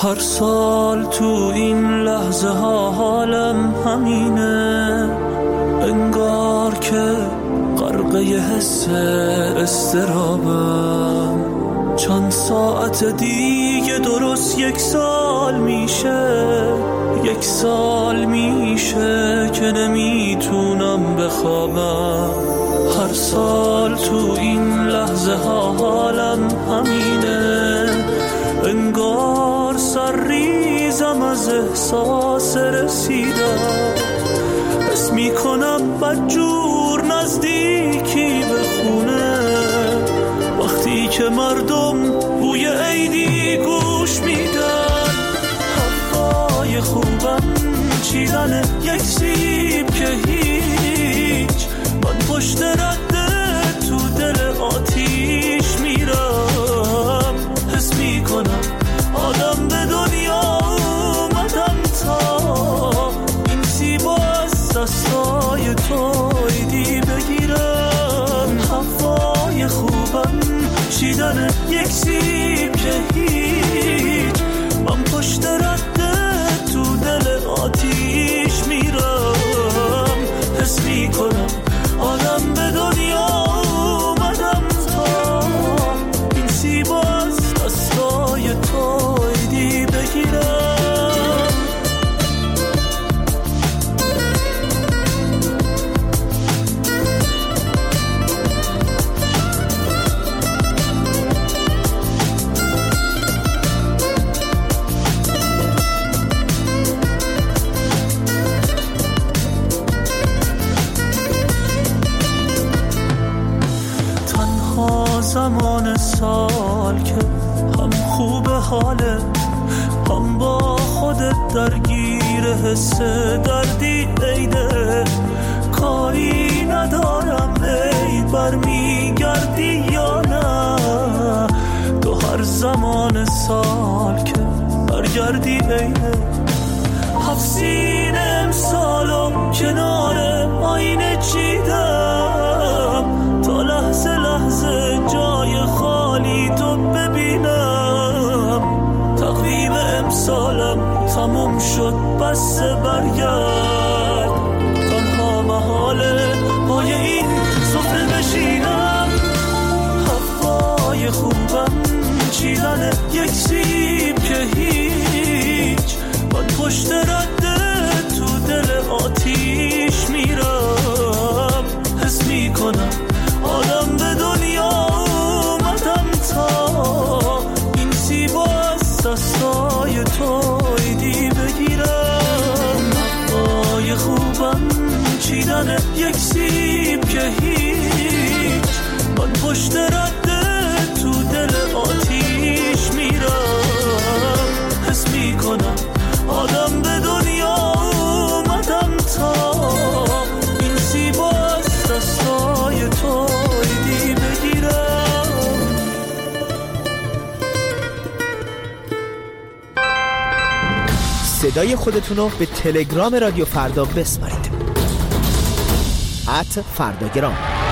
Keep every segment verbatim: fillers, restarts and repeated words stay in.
هر سال تو این لحظه ها حالم همینه، انگار که غرقه حس استرابم. چند ساعت دیگه درست یک سال میشه، یک سال میشه که نمیتونم بخوابم. هر سال تو این لحظه ها حالم همینه، انگار سر ریزم از احساس رسیدم. حس میکنم بدجور نزدیکی به خونه، وقتی که مردم بوی عیدی گوش میدن. هوای خوبم چیدن یک سیب که هیچ، من پشت رده تو دل آتیش میرم. حس میکنم آدم به دنیا اومدم تا این سیبا از دستای تو عیدی بگیرم. هوای خوبم چیدن یک سیب که هیچ، من پشت رده تو دل آتیش میرم. حس میکنم آدم به دنیا اومدم تا این سیبا از دستای تو عیدی بگیرم. زمان سال که هم خوب حاله، هم با خودت درگیر حس دردی عیده. کاری ندارم عید برمیگردی یا نه، تو هر زمان سال که برگردی عیده. هفسین امسالو کنار آینه چیدم تا لحظه لحظه جای خالی تو ببینم. تقویم امسالم تموم شد بس برگرد، تنها محاله پای این سفره بشینم. هوای خوبم چیدن یک سیب که هیچ، من پشت رده تو دل آتیش میرم. حس میکنم آدم به دنیا اومدم تا این سیبا از دستای تو عیدی بگیرم. هوای خوبم چیدن یک سیب که هیچ، من پشت رده تو دل آتیش میرم. حس میکنم آدم به دنیا اومدم تا این سیبا از دستای تو عیدی بگیرم. صدای خودتونو به تلگرام رادیو فردا بسپارید. ات فرداگرام.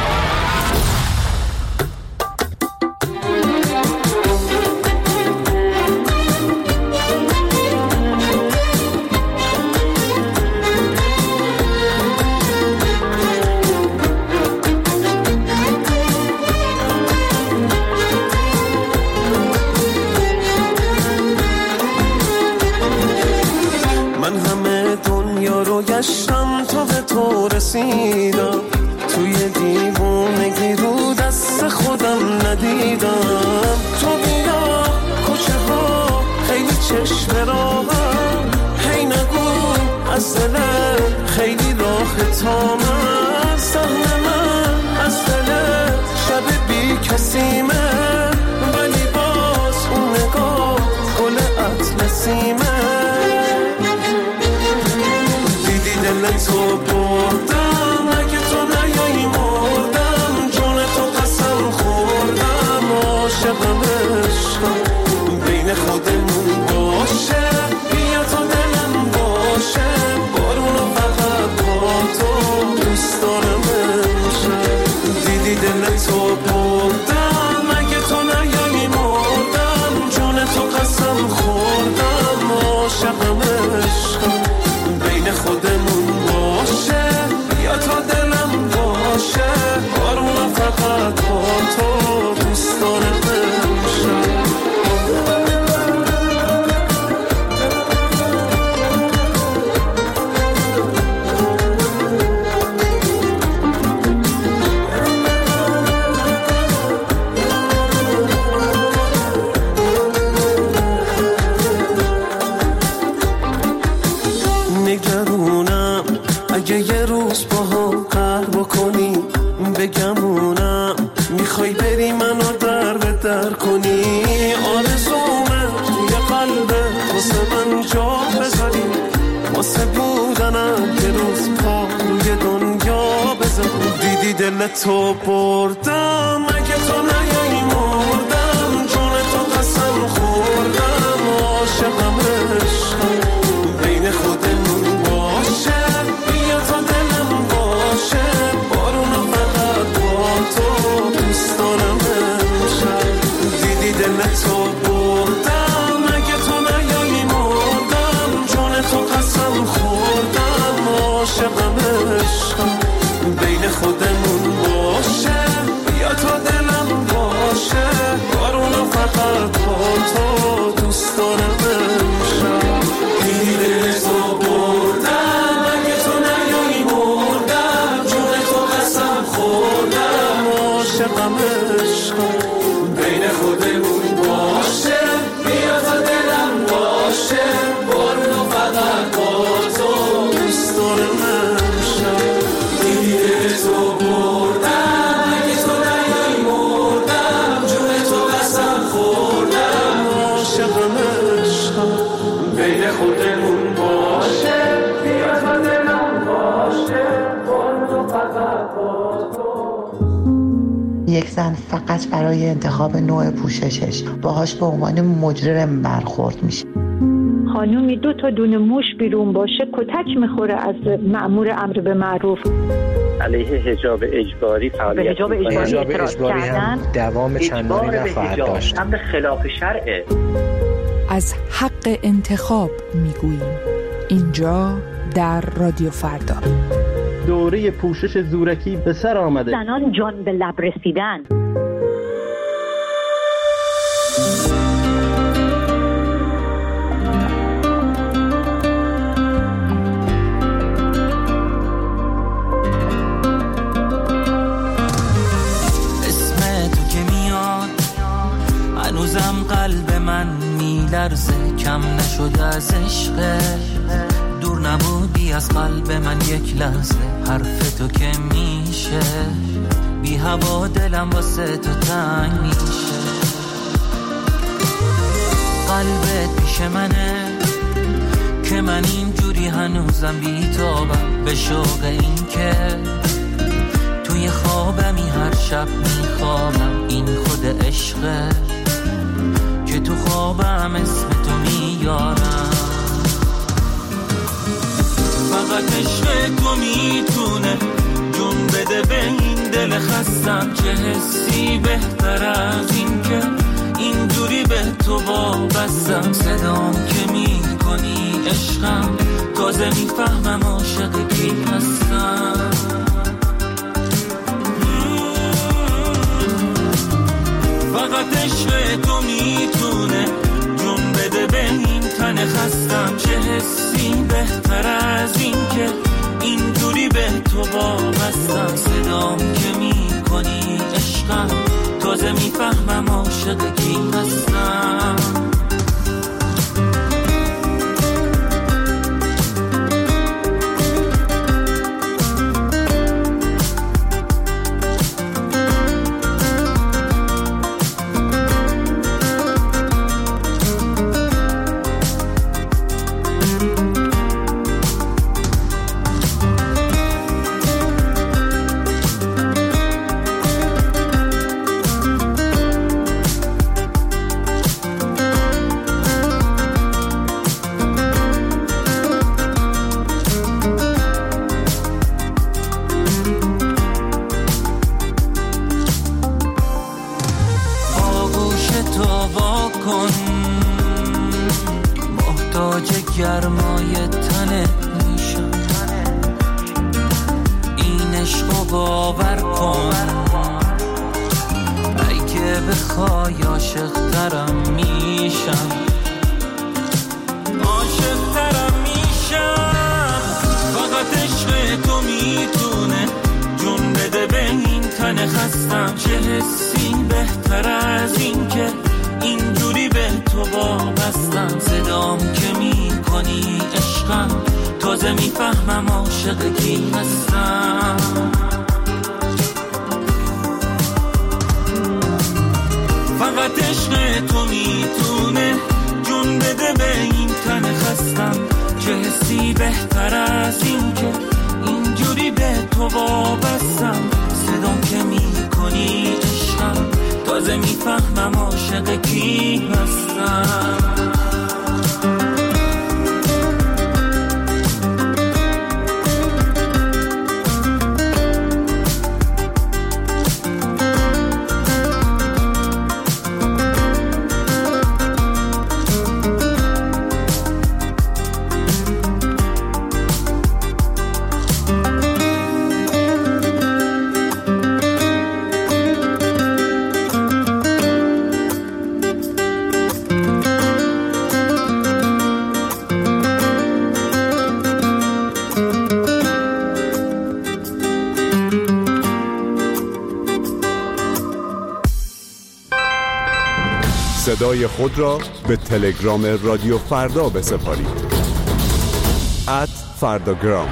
گشتم تا به تو رسیدم، توی دیوونگی رو دست خودم ندیدم. تو بیا کوچه ها خیلی چشم راهم، هی نگو از دلت خیلی راه تا من. سهم من از دلت شب بی کسیمه، ولی باز اون نگاه گل اطلسیمه. دل تو بردم اگه تو نیایی مردم، جون تو قسم خوردم. عاشقم عشقم بین خودمون باشه، بیا تو دلم باشه. بارونو فقط با تو دوست دارم امشب. دیدی دل تو بردم اگه تو نیایی مردم، جون تو قسم خوردم. بگمونم میخوای بری منو در به در کنی، آرزومه توی قلبت واسه من جا بذاری، واسه بودنم یه روز پا روی دنیا بذار. دیدی دلتو بردم اگه تو نیایی مردم، جون تو قسم خوردم عاشقم عشقم بین خودمون باشه، بیا تا دلم باشه بارونو فقط با تو دوست دارم امشب. دیدی دلتو بردم اگه تو نیایی مردم، جون تو قسم خوردم عاشقم عشقم بین خودمون باشه، بیا تا دلم باشه بارونو فقط با تو دوست دارم امشب. دیدی دلتو بردم اگه تو نیایی مردم، جون تو قسم خوردم عاشقم عشقم بین خودمون باشه، بیا تا دلم باشه بارونو فقط با تو دوست دارم امشب. دیدی دلتو بردم اگه تو نیایی مردم، جون تو قسم خوردم عاشقم عشقم بین خودمون باشه، بیا تا دلم باشه بارونو فقط با تو. یک زن فقط برای انتخاب نوع پوششش باهاش به عنوان مجرم برخورد میشه. خانومی دو تا دونه موش بیرون باشه کتک میخوره از مأمور امر به معروف. علیه حجاب اجباری فعالیت حجاب اجباری, حجاب اجباری هم دوام چندانی نخواهد داشت. امر خلاف شرعه. از حق انتخاب میگوییم اینجا در رادیو فردا. دوره پوشش زورکی به سر آمده. زنان جان به لب رسیدن. اسم تو که میاد هنوزم قلب من میلرزه، کم نشده از عشق، دور نبودی از قلب من یک لحظه، حرف تو که میشه بی هوا دلم واسه تو تنگ میشه. قلبت پیش منه که من اینجوری هنوزم بی‌تابم، به شوق این که توی خوابمی هر شب میخوابم، این خود عشقه که تو خوابم اسم تو میارم. فقط عشق تو میتونه جون بده به این دل خستم، چه حسی بهتر از این که اینجوری به تو وابستم. صدام که میکنی عشقم تازه میفهمم عاشق کی هستم. فقط عشق تو میتونه جون بده به این تن خستم، چه حسی بهتر از این که اینجوری به تو وابستم. صدام که میکنی عشقم تازه میفهمم عاشق کی هستم. گرمای تنه میشم، این عشقو باور کن، ای که بخوای عاشق ترم میشم، عاشق ترم میشم. فقط عشق تو میتونه جون بده به این تن خستم، چه حسی بهتر از این که اینجوری به تو وابستم. صدام که میکنی عشقم تازه میفهمم عاشق کی هستم. فقط عشق تو میتونه جون بده به این تن خستم، چه حسی بهتر از این که اینجوری به تو وابستم. صدام که میکنی عشقم، تازه میفهمم عاشق کی هستم. صدای خود را به تلگرام رادیو فردا بسپارید. ات فرداگرام.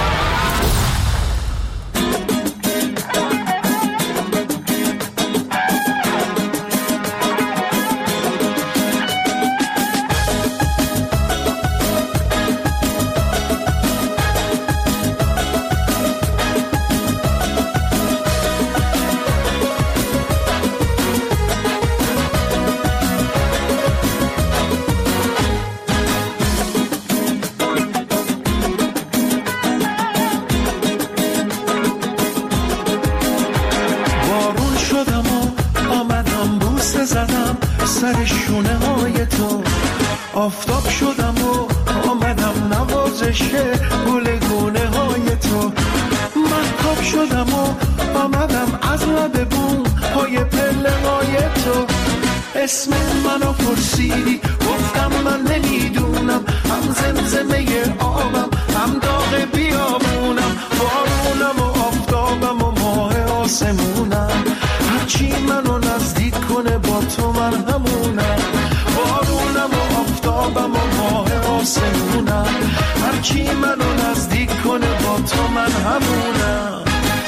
سر شونه های تو آفتاب شدم و آمدم نوازش گلگونه های تو. مهتاب شدم و آمدم از لب بوم پای پله های تو. اسم منو پرسیدی گفتم من نمیدونم، هم زمزمه آبم هم داغ بیابونم، بارونم و آفتابم و ماه آسمونم. هرچی منو نزدیک کنه با تو من همونم، بارونم و آفتابم و ماه آسمونم. هرچی منو نزدیک کنه با تو من همونم.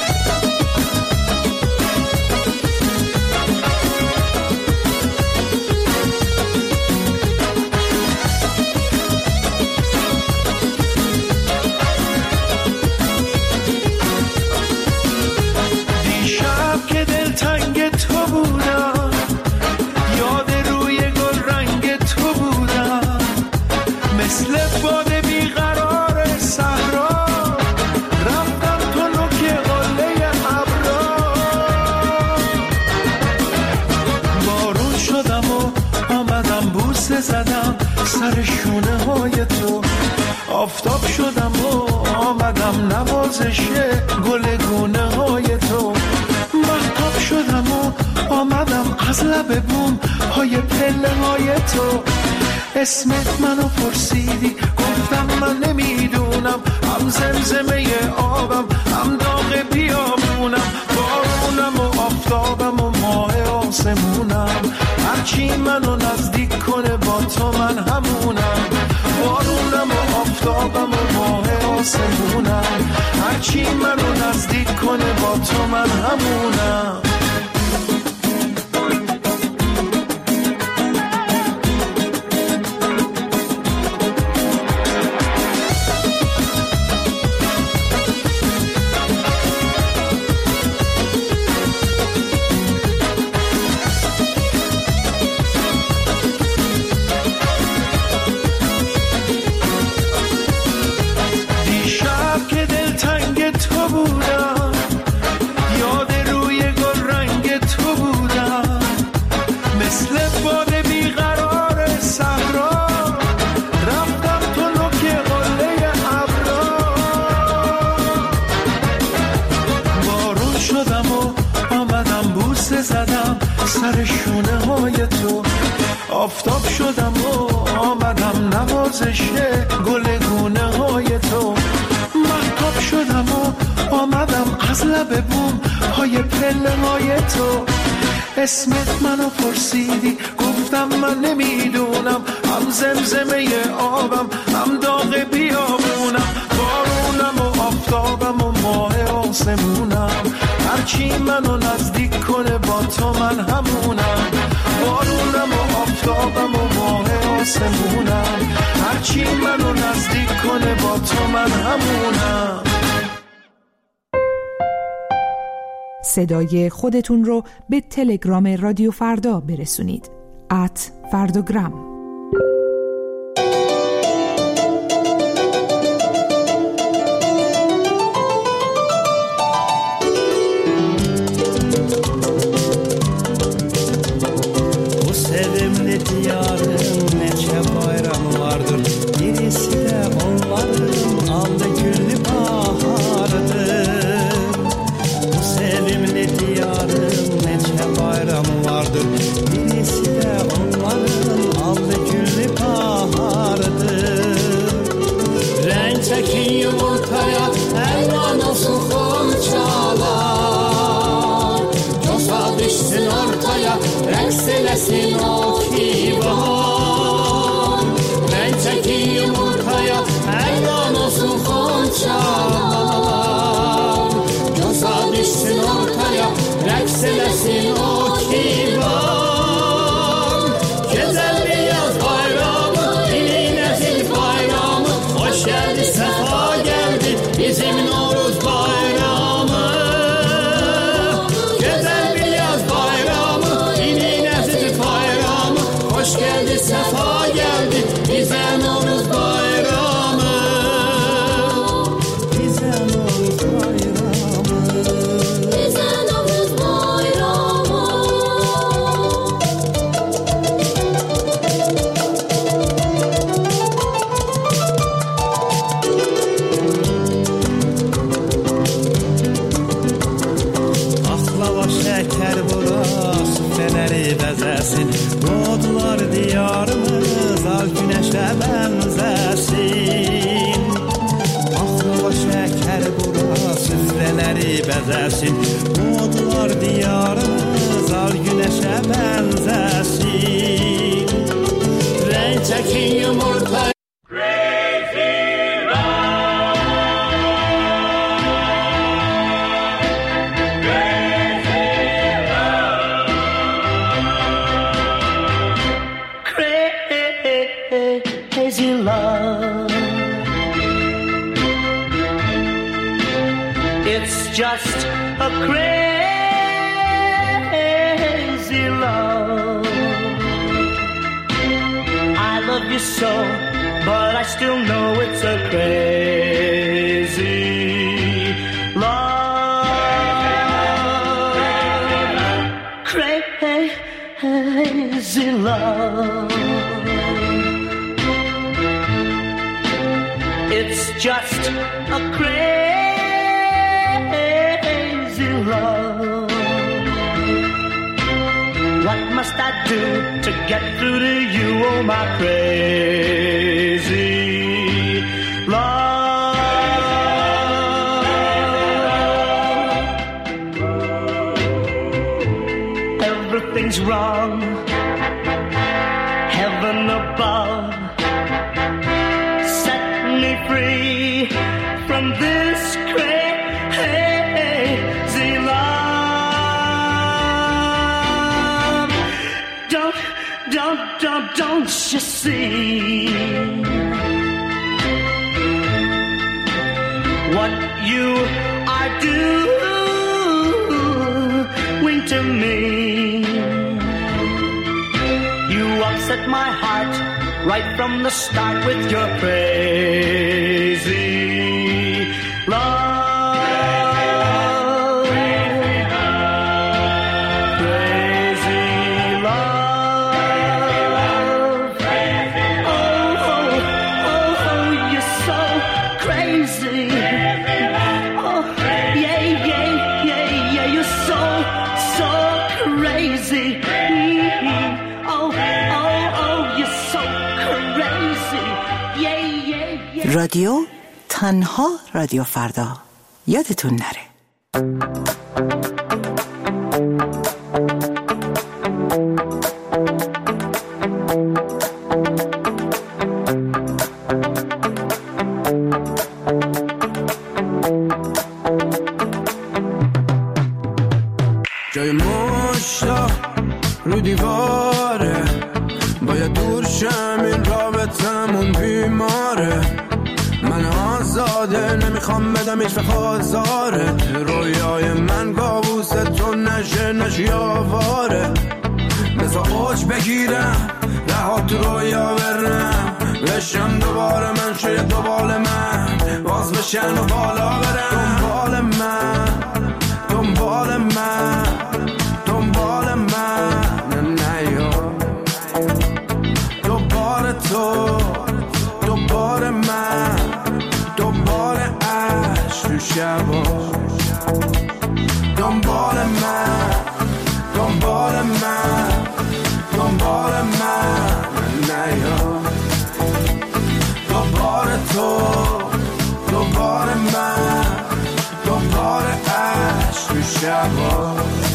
زدم سر شونه های تو. آفتاب شدم و آمدم نوازش گلگونه های تو. مهتاب شدم و آمدم از لب بوم پای پله های تو. اسمت منو پرسیدی گفتم من نمیدونم، هم زمزمه آبم هم داغ بیابونم، بارونم و آفتابم و ماه آسمونم. هرچی منو نزدیک کنه با تو من همونم، بارونم و آفتابم و ماه آسمونم. هرچی منو نزدیک کنه با تو من همونم. سر شونه های تو. آفتاب شدم و آمدم نوازش گلگونه های تو. مهتاب شدم و آمدم از لب بوم پای پله های تو. اسمت منو پرسیدی گفتم من نمیدونم، هم زمزمه آبم هم داغ بیابونم، بارونم و آفتابم و ماه آسمونم. هرچی منو نزدیک کنه با تو من همونم، آسمونم، هرچی منو نزدیک کنه با تو من همونم. صدای خودتون رو به تلگرام رادیو فردا برسونید. ات فرداگرام. Bu sevimli diyarın neçe bayramı vardır, birisi de onların aldı güllü baharıdır. Bu sevimli diyarın neçe bayramı vardır, birisi de onların aldı güllü baharıdır. Renk çekin yumurtaya, elvan olsun konçalar, coşa düşsün ortaya, rekselesin o kibar. Renk çekin yumurtaya, elvan olsun konçalar, coşa düşsün ortaya, rekselesin o kibar. Güzel bir yaz bayramı, yeni nesil bayramı, hoş geldi, sefa geldi bizim Novruz bayramı. Güzel bir yaz bayramı, yeni nesil bayramı, hoş geldi, sefa geldi bize Novruz bayramı. Bize Novruz bayramı. Bize Novruz bayramı. Baklava şeker burası feneri bezesin, doğdular diyarımız al güneşe benzesin. Baklava şeker burası feneri bezesin, doğdular diyarımız al güneşe benzesin. Renk çekin yumurta. Crazy love, it's just a crazy love. I love you so, but I still know it's a crazy love. Crazy love. It's just a crazy love. What must I do to get through to you, oh my crazy love? Everything's wrong, heaven above, free from this crazy love. Don't, don't, don't, don't you see what you are doing to me? You upset my heart right from the start with your crazy love. Crazy love. Oh, oh, oh, oh, you're so crazy. Oh, yeah, yeah, yeah, yeah, you're so, so crazy. Mm-hmm. Oh, oh, oh, you're so crazy. Yeah, yeah, yeah. رادیو تنها رادیو فردا، یادتون نره. جای مشتا رو دیواره باید دور شم این رابطمون بیماره، من آزاده نمیخوام بدم هیچ وقت آزارت. رویای من کابوس تو نشه نشی آواره، بذار اوج بگیرم رها تو رویا برم، بشم دوباره من شاید دوباره من باز بشن و بالا برم. دنبال من دنبال من دنبال من نیا، دوباره تو دوباره من دوباره عشق تو شبا. دنبال من دنبال من دنبال من نیا، دوباره تو دوباره من دوباره عشق تو شبا.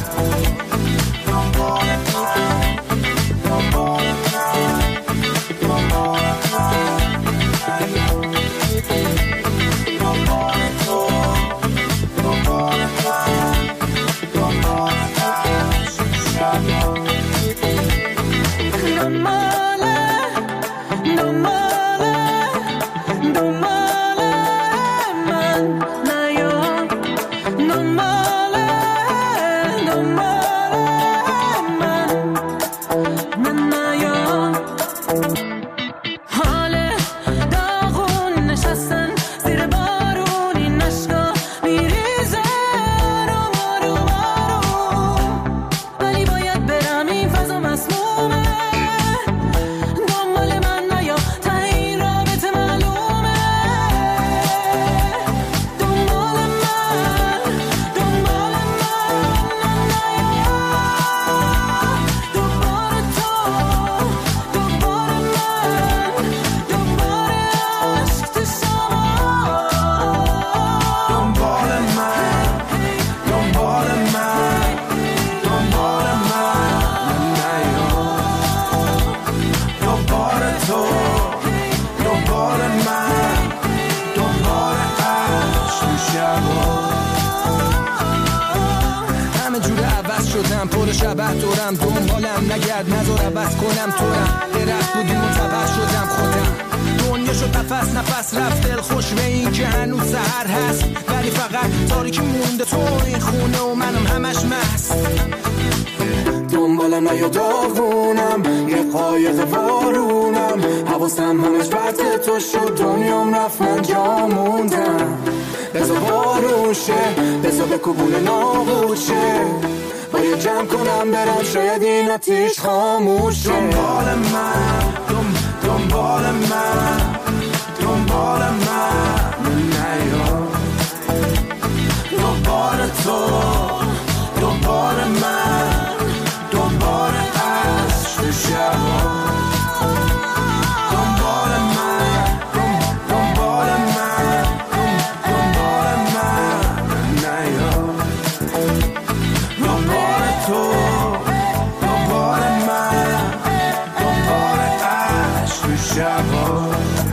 دنبال من دنبال من دنبال شبه دورم، دنبالم نگرد نذار عوض کنم تورم، درخت بودیم و تبر شدم خودم. دنیا شد نفس نفس رفت دل خوش به این که هنوز سحر هست، ولی فقط تاریکی مونده تو این خونه و منم همش مست. دنبالم نیا داغونم یه قایق وارونم، حواسم همش برد تو شد دنیام رفت من جا موندم. بذار بارون شه بذار به کبول نابود شه، باید جمع کنم برم شاید این آتیش خاموشه. دنبال من دم دنبال من دنبال من نیا، دوباره تو دوباره من دوباره عشق تو شبا. دنبال من دنبال من دنبال من نیا، تو دوباره من دوباره عشق تو شبا.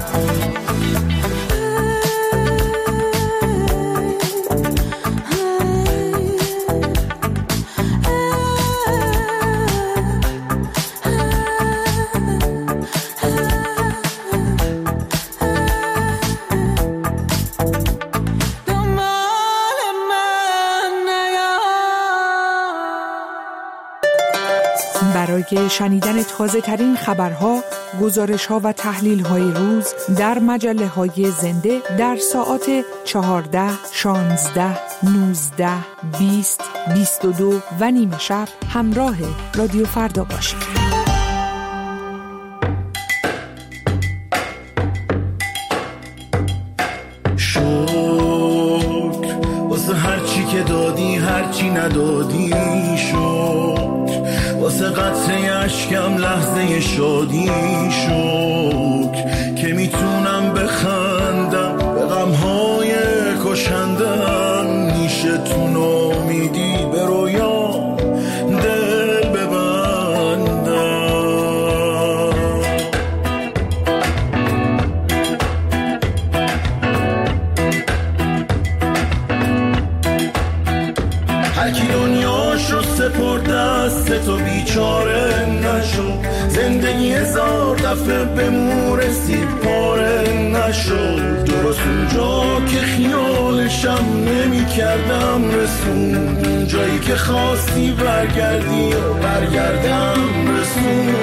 برای شنیدن تازه ترین خبرها، گزارش ها و تحلیل های روز در مجله های زنده در ساعات چهارده، شانزده، نوزده، بیست، بیست و دو و نیمه شب همراه رادیو فردا باشید. شکر واسه هرچی که دادی هرچی ندادی، شکر واسه قطره اشکم لحظه شادی، شکر که میتونم بخندم به غمهای کشندم، نیشه تو نامیدی به رویا دل ببندم. هرکی دنیا پاشو سپرد دست تو بیچاره نشو، زندگی هزار دفعه به مو رسید پاره نشو. درست اونجا که خیالشم نمی کردم رسون، اونجایی که خواستی برگردی و برگردم رسون.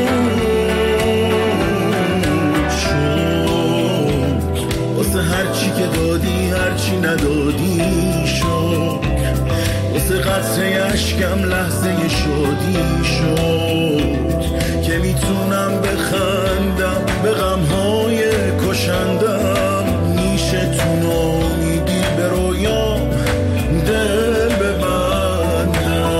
شد واسه هرچی که دادی هرچی ندادی شد، واسه قطره اشکم لحظه شادی شد که میتونم بخندم به غمهای کشندم. میشه تو نامیدی به رویام دل ببندم.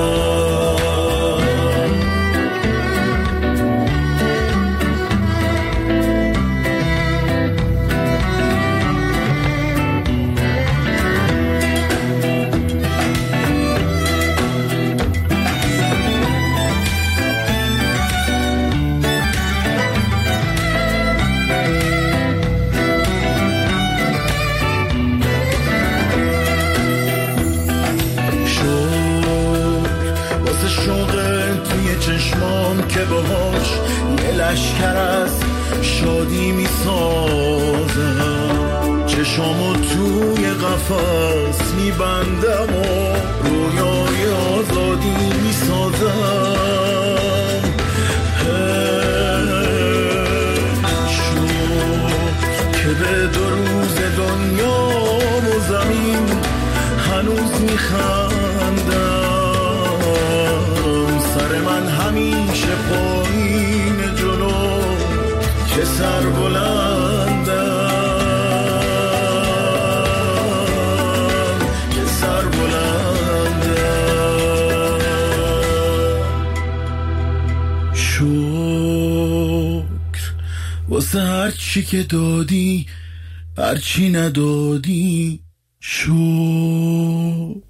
چشمام که باهاش یه لشکر از شادی می سازم، چشمامو توی قفس می بندم و رویای آزادی می سازم. شد که به دو روز دنیا و زمین هنوز می خندم. سر من همیشه پایین جلو که سر بلندم، که سر بلندم. شکر واسه هرچی که دادی هرچی ندادی شکر.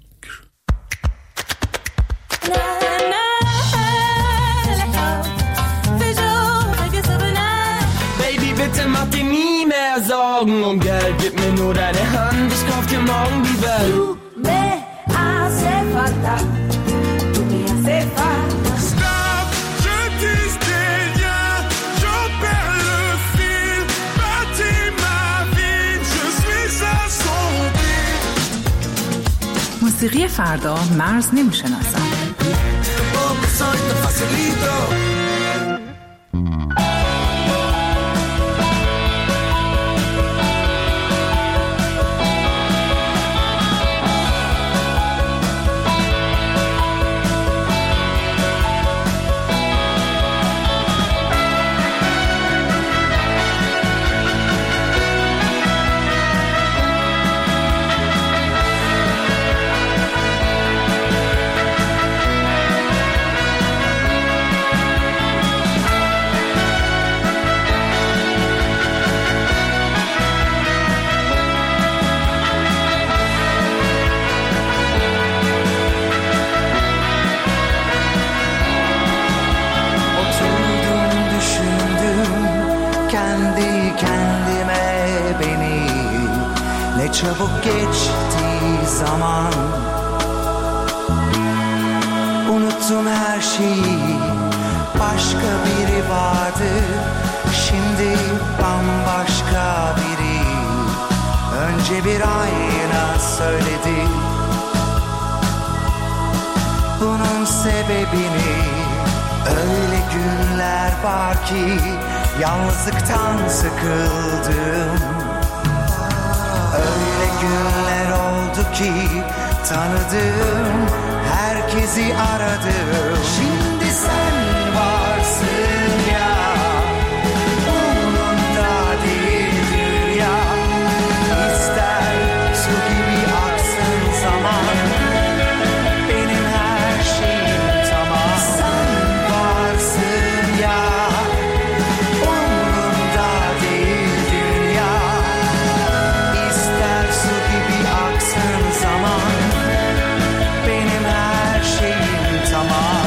Mach dir nie mehr Sorgen um Geld, gib mir nur deine Hand, ich kauf dir morgen die Welt. Tu me hace falta, tu me hace falta. Stop, je dis des liens, j'en perds le fil, bâtis ma vie, je suis assombri. موسیقی فردا مرز نمیشناسد. çabuk geçti zaman. Unuttum her şeyi, başka biri vardı, şimdi bambaşka biri. Önce bir ayna söyledi bunun sebebini. Öyle günler var ki yalnızlıktan sıkıldım. Öyle günler oldu ki tanıdığım herkesi aradım. Şimdi sen varsın ya, umurumda değil dünya. İster su gibi aksın zaman, benim her şeyim tamam. Sen varsın ya, umurumda değil dünya. İster su gibi aksın zaman, benim her şeyim tamam.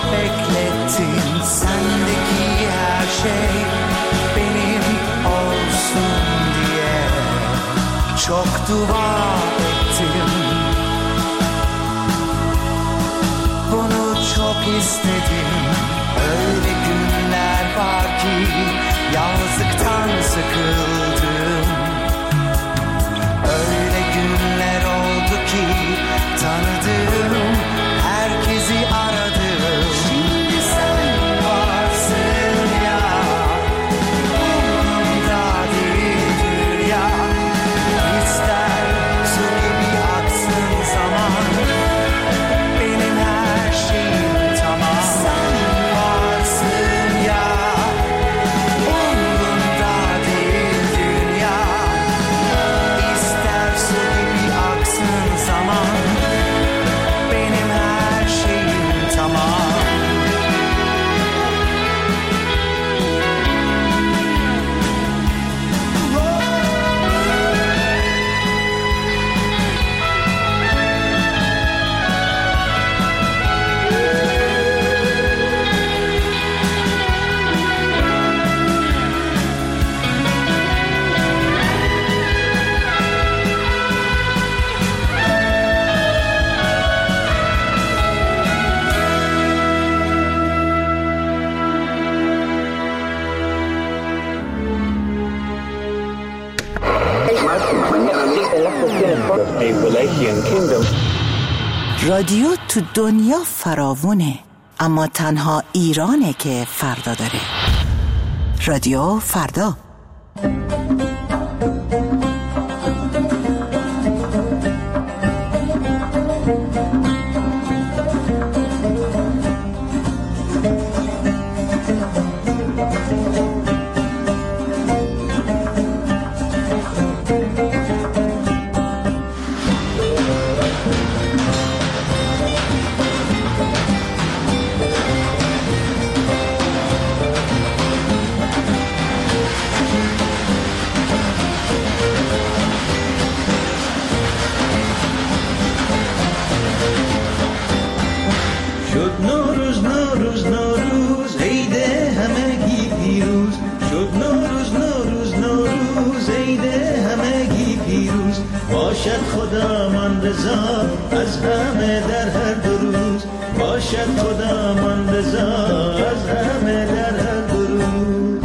beklettin sendeki her şey benim olsun diye çok dua ettim. Bunu çok istedim. Öyle günler var ki yalnızlıktan sıkıldım. Öyle günler oldu ki tanıdığım herkesi aradım. Şimdi sen varsın ya, umurumda değildir ya. İster su gibi aksın zaman, benim her şeyim tamam. Sen varsın ya, umurumda değildir ya. İster su gibi aksın zaman, benim her şeyim tamam. رادیو تو دنیا فراوونه، اما تنها ایرانه که فردا داره. رادیو فردا. باشد خدامان رضا از همه در هر دو روز، باشد خدامان رضا از همه در هر دو روز.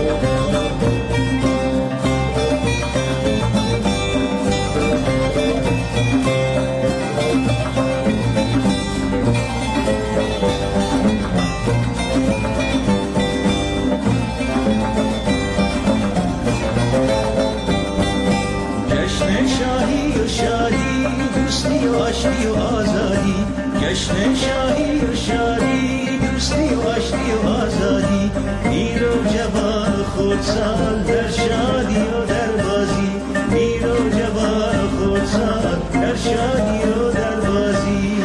جشن شاهی و شادی، دوستی و آشتی و آزادی، جشن شاهی و شادی، دوستی و آشتی و آزادی، پیر و جوان خودسال در شادی و در بازی، پیر و جوان خودسال در شادی و در بازی.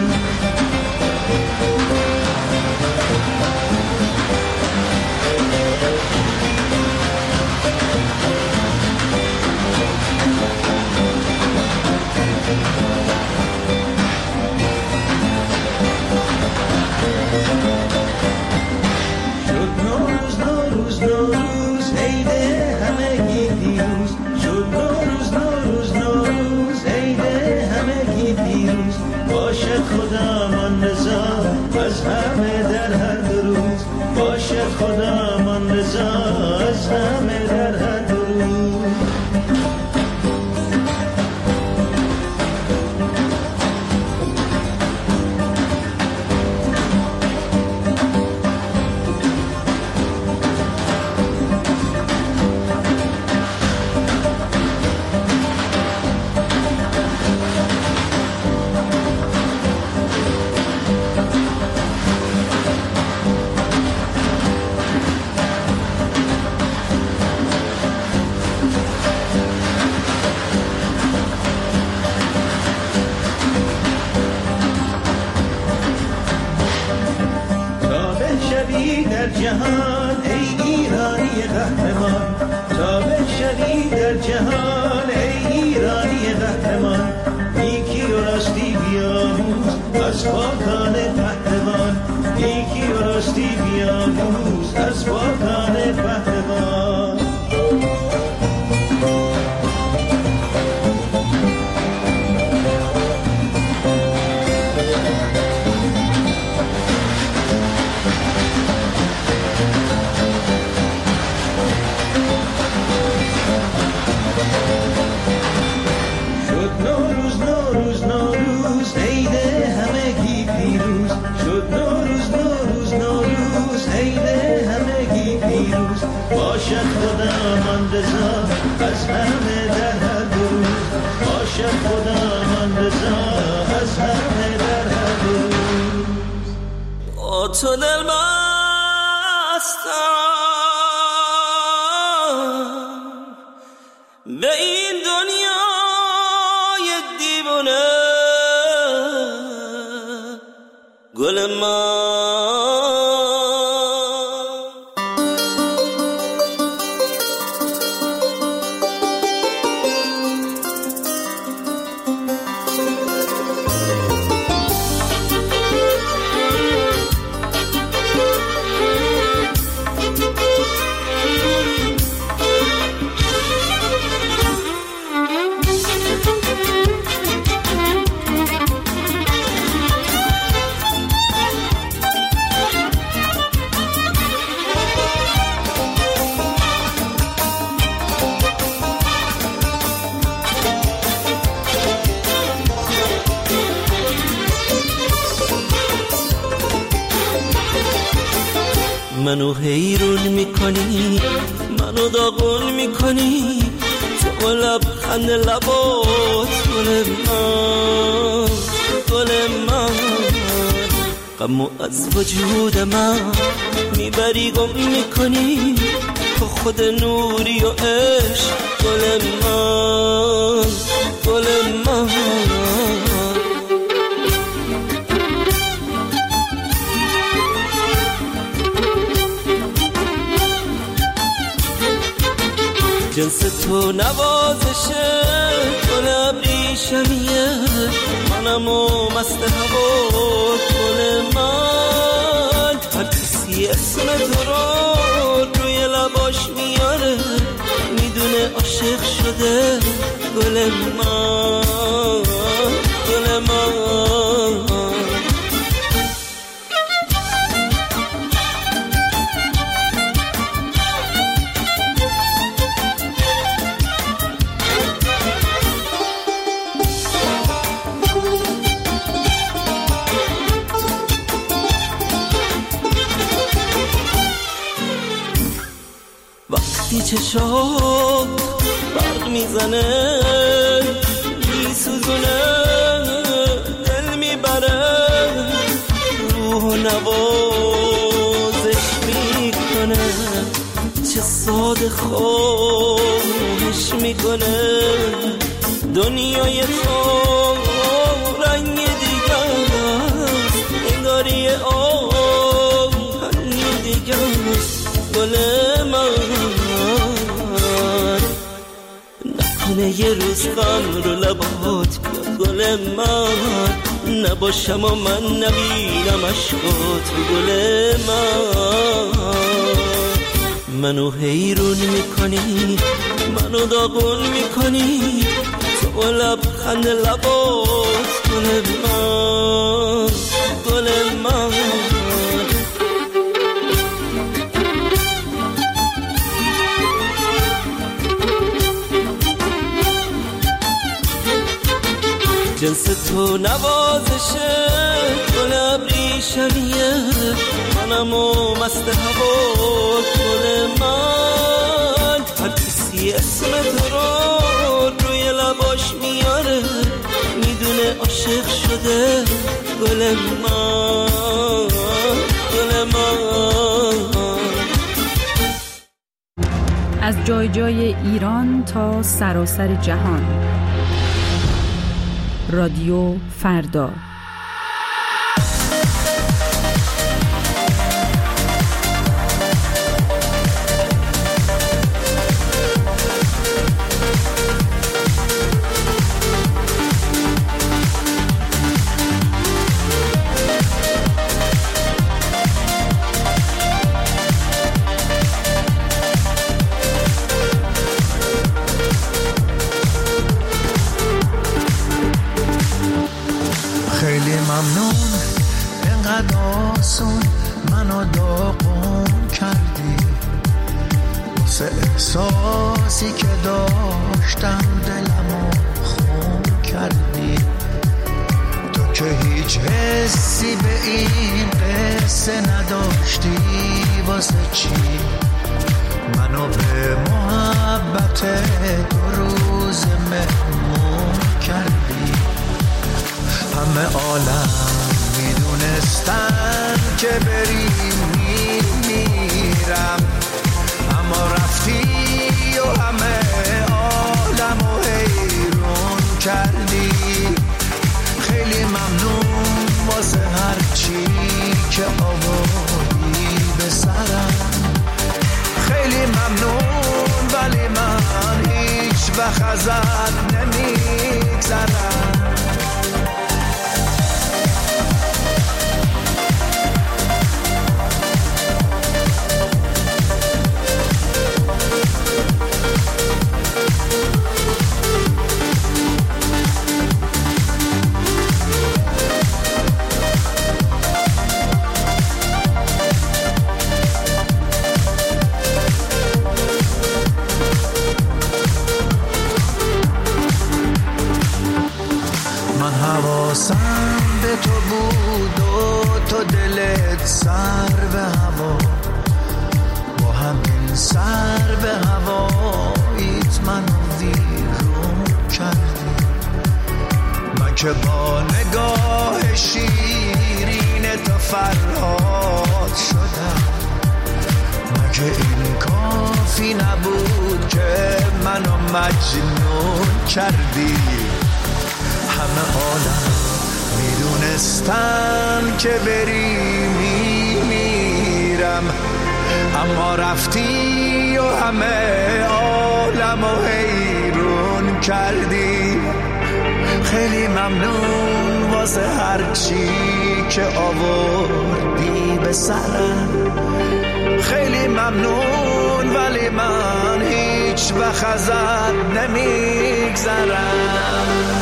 خدامان رضا از همه در هر دو روز، باشد خدامان رضا از همه در هر دو روز. در جهان ای ایرانی قهرمان، تا بشوی در جهان ای ایرانی قهرمان، نیکی و راستی بیاموز از پاکان پهلوان، نیکی و از بادان پهلوان. باشد خدامان رضا از همه در هر روز، باشد خدامان رضا از همه در هر روز. با تو دل بستم به این دنیای دیوانه، گل من منو حیرون میکنی، منو داغون میکنی، تو لبخند لبات گل من، گل من، غمو از وجود من میبری گم میکنی، تو خود نوری و عشق گل من، گل من. جنس تو نوازشه، گل ابریشمیه، منم و مست هوا گل من. هر کسی اسم تو رو روی لباش میاره، میدونه عاشق شده گل من، گل من. وقتی چشات برق میزنه، میسوزونه، دل میبره، روح و نوازش میکنه، چه ساده خوش میکنه. دنیای تو رنگ دیگه است، انگاری آهنگ دیگه است گل من. نکنه یه روز غم رو لبات بیاد گل من، نباشم و من نبینم عشقات گل من. منو حیرون میکنی، منو داغون میکنی، تو لبخند لبات گل من، گل من. جنس تو نوازشه، گل ابریشمیه، منم و مست هوا گل من. هر کسی اسم تو رو روی لباش میاره، میدونه عاشق شده گل من، گل من. از جای جای ایران تا سراسر جهان، رادیو فردا. واسه احساسی که داشتم دلمو خون کردی. تو که هیچ حسی به این قصه نداشتی، واسه چی منو به محبت دو روز مهمون کردی؟ همه عالم میدونستن که بری میمیرم، اما رفتی و همه عالمو حیرون کردی. خیلی ممنون واسه هر چی که آوردی به سرم، خیلی ممنون ولی من هیچ وقت ازت نمیگذرم. حواسم به تو بود و تو دلت سر به هوا، با همین سر به هواییت منو ویرون کردی. من که با نگاه شیرین تا فرهاد شدم، مگه این کافی نبود که منو مجنون کردی؟ همه عالم میدونستن که بری میمیرم، اما رفتی و همه عالمو حیرون کردی. خیلی ممنون واسه هر چی که آوردی به سرم، خیلی ممنون ولی من هیچ وقت ازت نمیگذرم.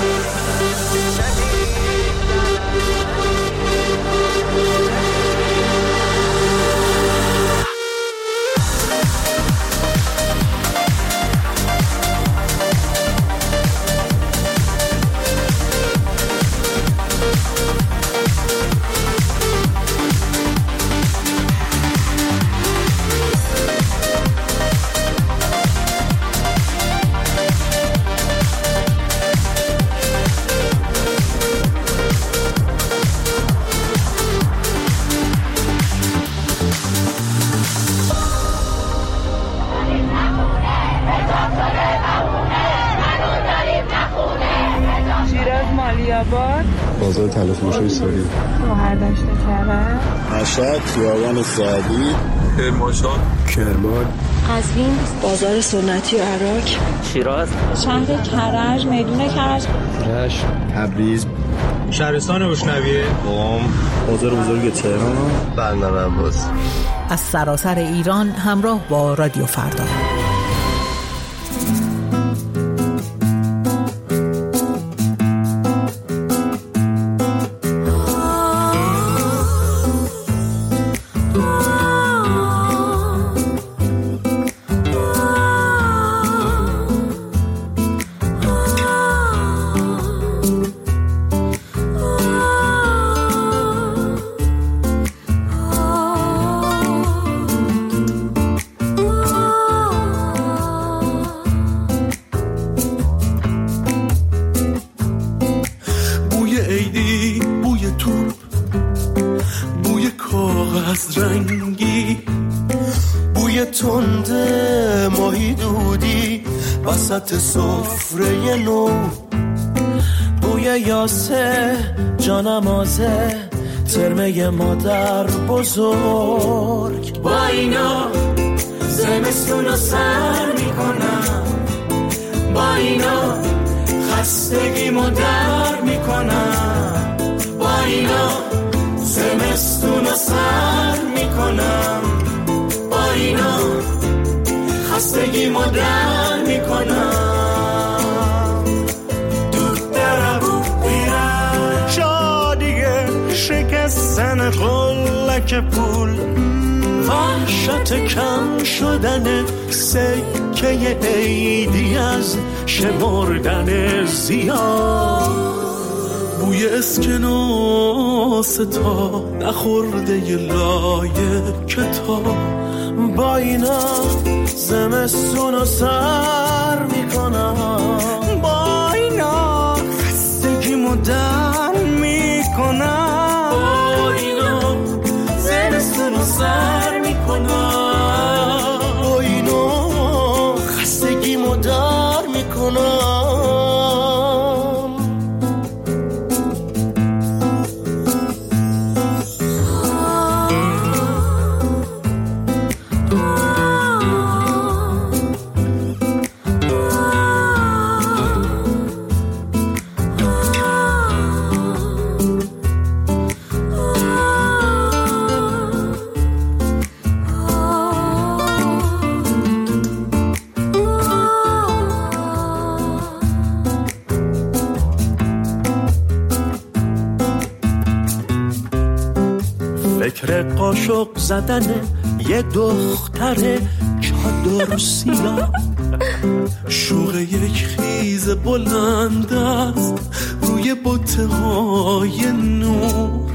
بازار تلفروشی ساری، روهر دشت کرد، مشهد، خیابان سعدی، کرمانشاه، کرمان، قزوین، بازار سنتی و عراق، شیراز، شهر کرج، میدون کرج، رشت، تبریز، شهرستان بشنویه، قم، بازار بزرگ تهران، بندر عباس. از سراسر ایران همراه با رادیو فردا. سفره نو، بوی یاسه جانمازه، ترمه مادر بزرگ. با اینا زمستونو سر میکنم، با اینا خستگیمو در میکنم، با اینا زمستونو سر میکنم، با اینا خستگیمو در میکنم. شکستن قلک پول وحشت کم شدن سکه عیدی از شمردن زیاد، بوی اسکناس تا نخورده ی لایه کتاب. با اینا زمستون رو سر میکنم، با اینا خستگیمو در میکنم، با اینا زمستون رو سر میکنم، با اینا خستگیمو در میکنم. فکر قاشق زدن یه دختر چادر سیاه، شوق یک خیز بلند است روی بوته‌های نور،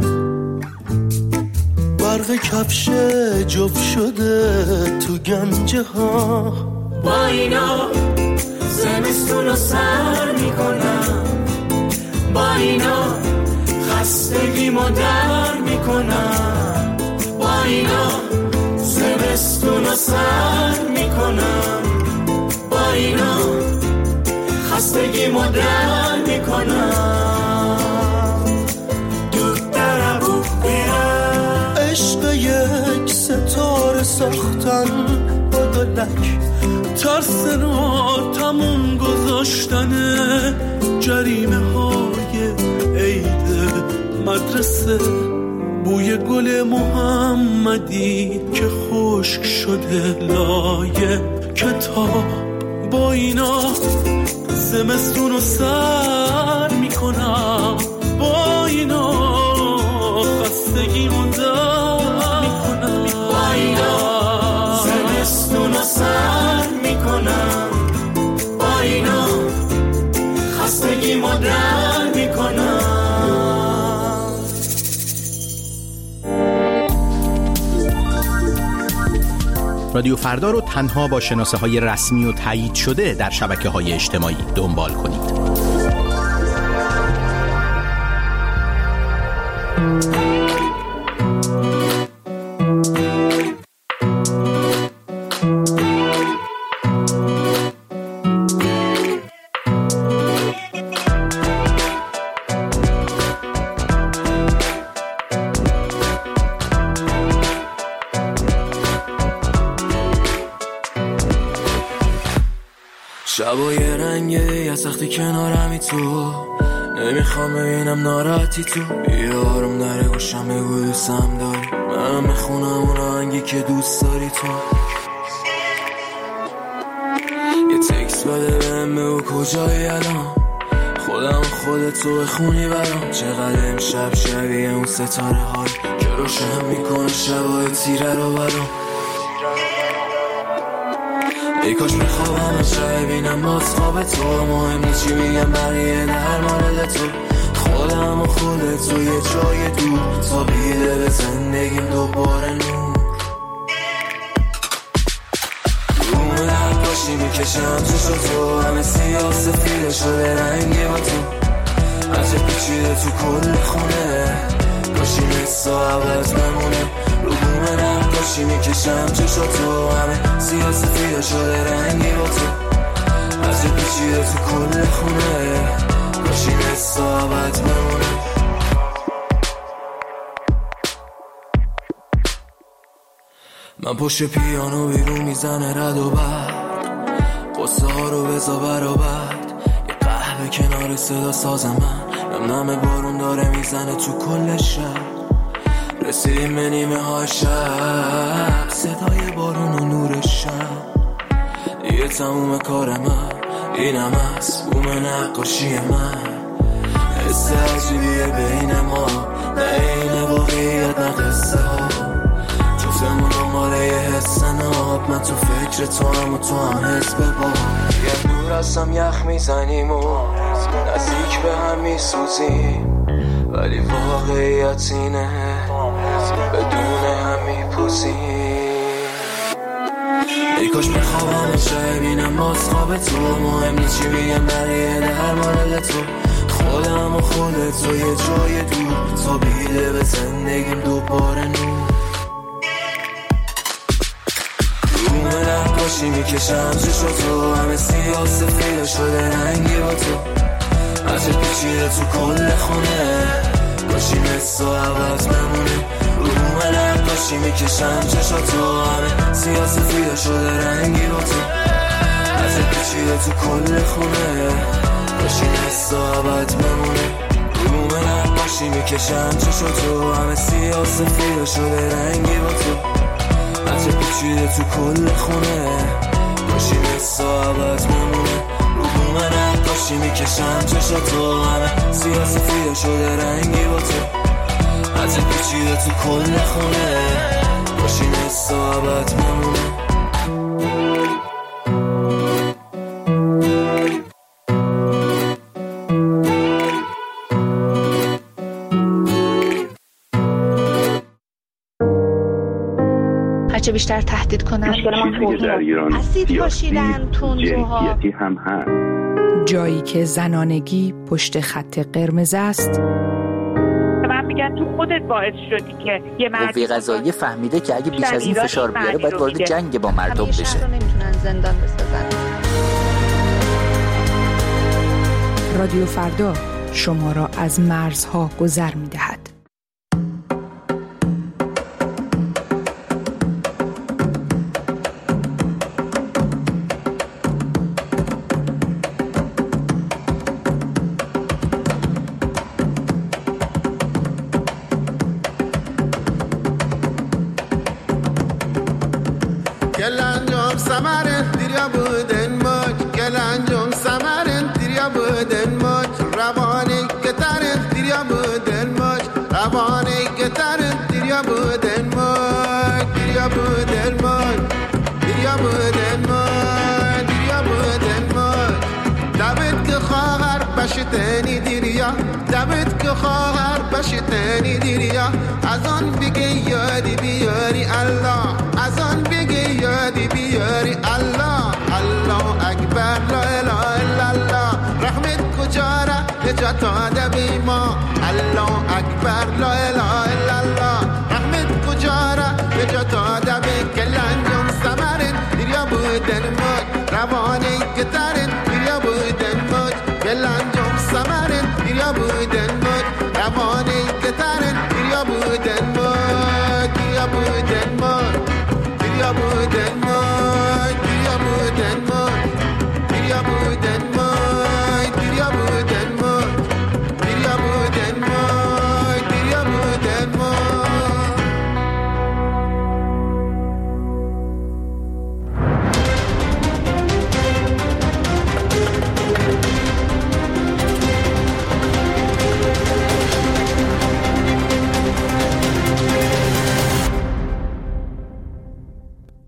برق کفش جفت شده تو گنجه ها. با اینا زمستون رو سر میکنم، با اینا خستگیمو در میکنم، با اینا زمستون رو سر میکنم، با اینا خستگیمو در میکنم. دود در عبو بیرم، عشق یک ستاره ساختن با دلک، ترسنا تموم گذاشتن جریمه های عید مدرسه، بوی گل محمدی که خشک شده لایه کتاب. با اینا زمستون رو سر میکنم، با اینا خستگیمو در میکنم، با اینا زمستون رو سر میکنم، با اینا خستگیمو در میکنم. رادیو فردا رو تنها با شناسه های رسمی و تایید شده در شبکه های اجتماعی دنبال کنید. شبای رنگه یا سختی کنارمی تو، نمیخوام ببینم ناراحتی تو، یه آروم در گوشم بگو دوستم داری، من میخونم اون آهنگی که دوست داری تو. یه تکس بده بهم بگو کجایی الان، خودم خودتو بخونی برام، چقدر امشب شبیه اون ستاره های که روشن میکنه شبای تیره رو برام. ای کاش میخوابم از جای بینم باز خواب تو، مهم نیچی میگم بقیه در مورد تو، خودم و خودت تو یه جای دور تا بیده به زندگیم دوباره نور. روم نقاشی میکشم تو شد تو، همه سیاه سفیده شده رنگی با تو، عجب پیچیده تو کل خونه، کاشی مثل عوض نمونه. روم نقاشی میکشم تو شد تو، همه سیاه سفیده شده رنگی با تو، عجب پیچیده تو کل خونه، کاشی مثل عوض نمونه. من پشت پیانو بیرون میزنه رد و برد، قصه ها رو بزا برابر، یه قهوه کنار صدا ساز من، نم نم بارون داره میزنه تو کل شب، رسیدیم به نیمه های شب، صدای بارون و نور شب، دیگه تموم کار من اینم هست بوم نقاشی من، حس عجیبیه بین ما، نه این واقعیت نه قصه ها، جفتمون من تو فکر تو هم و تو هم حس به با یه نور هستم یخ میزنیم و نزدیک به هم میسوزیم ولی واقعیت اینه بدون هم میپوزیم ای کاش بخوابم و چه بینم باز خواب تو مهم نیست چی بگم برای در مورد تو خودم و خودت تو یه جای دور تا بیده به زندگیم دوباره نور روم نقاشی میکشم چشم تو همه سیاه سفید شده رنگی با تو عجب پیچیده تو کل خونه کاشی مثل و عوض نمونه روم نقاشی میکشم چشم تو همه سیاه سفید شده رنگی با تو عجب پیچیده تو کل خونه کاشی مثل و عوض نمونه روم نقاشی میکشم چشم تو همه سیاه سفید شده رنگی با تو عجب پیچیده تو کل خونه کاشی مثل و عوض نمونه روم نقاشی میکشم چشم تو همه سیاه سفید شده رنگی با تو عجب پیچیده تو کل خونه کاشی مثل و عوض نمونه هرچه بیشتر تهدید کنن اسید پاشیدن تندروها هم هست جایی که زنانگی پشت خط قرمز است من میگن تو خودت باعث شدی که یه مرد قوه قضاییه فهمیده که اگه بیش از این فشار بیاره باید وارد جنگ با مردم بشه نمیتونن زندان بسازن رادیو فردا شما را از مرزها گذر میدهد. بشتنی دیریا دبت که خواهر بشتنی دیریا از آن بگی یادی بیاری الله از آن بگی یادی بیاری الله الله اکبر لا اله الا الله رحمت کجاره نجات آده بی ما الله اکبر لا اله الا الله رحمت کجاره نجات آده بی کلان جون سمرن دیریا بودن مد روانی کترن دیریا بودن مد کلان جون سمرن دیریا بودن مد روانی کترن دیریا بودن مد دیریا بودن مد دیریا بودن مد